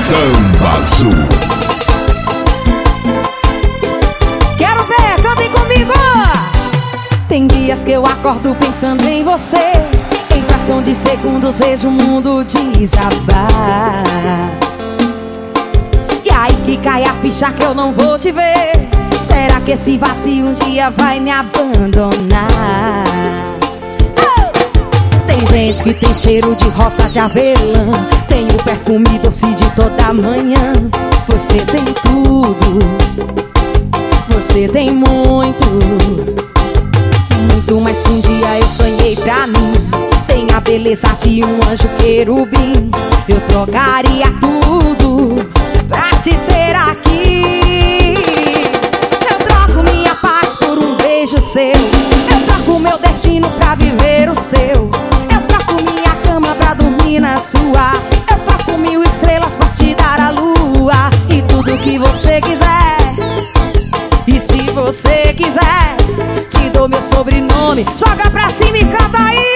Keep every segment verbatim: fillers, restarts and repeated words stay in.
Samba Azul. Quero ver, cantem comigo. Tem dias que eu acordo pensando em você. Em fração de segundos vejo o mundo desabar. E aí que cai a ficha que eu não vou te ver. Será que esse vazio um dia vai me abandonar? Tem gente que tem cheiro de roça de avelã, tem o perfume doce de toda manhã. Você tem tudo, você tem muito, muito mais que um dia eu sonhei pra mim. Tem a beleza de um anjo querubim. Eu trocaria tudo pra te ter aqui. Eu troco minha paz por um beijo seu. Eu troco meu destino pra viver o seu. Eu troco minha cama pra dormir na sua. Eu troco mil estrelas pra te dar a lua. E tudo que você quiser. E se você quiser, te dou meu sobrenome. Joga pra cima e canta aí.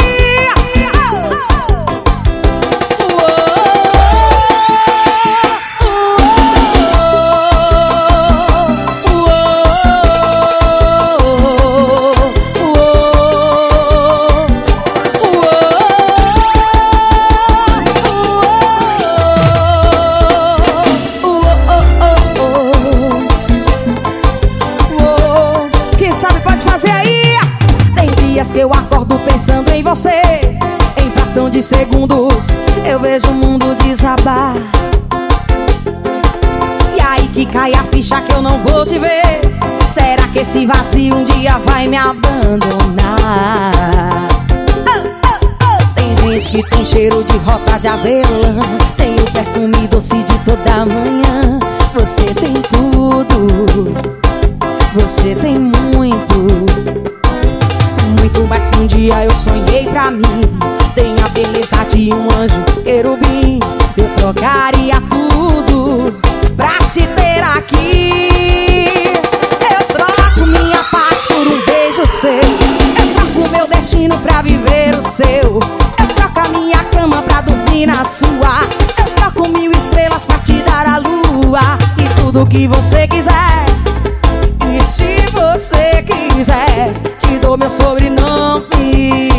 Que eu acordo pensando em você. Em fração de segundos eu vejo o mundo desabar. E aí que cai a ficha que eu não vou te ver. Será que esse vazio um dia vai me abandonar? Oh, oh, oh. Tem gente que tem cheiro de roça de avelã, tem o perfume doce de toda manhã. Você tem tudo, você tem muito, muito mais que um dia eu sonhei pra mim. Tem a beleza de um anjo querubim. Eu trocaria tudo pra te ter aqui. Eu troco minha paz por um beijo seu. Eu troco meu destino pra viver o seu. Eu troco a minha cama pra dormir na sua. Eu troco mil estrelas pra te dar a lua. E tudo que você quiser. E se você quiser, te dou meu sobrenome.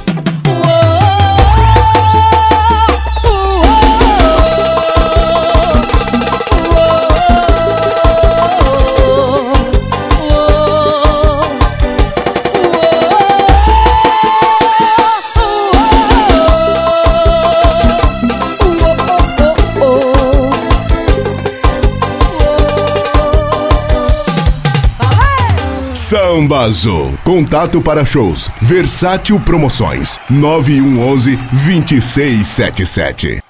Samba Azul. Contato para shows Versátil Promoções nove um um um, dois seis sete sete.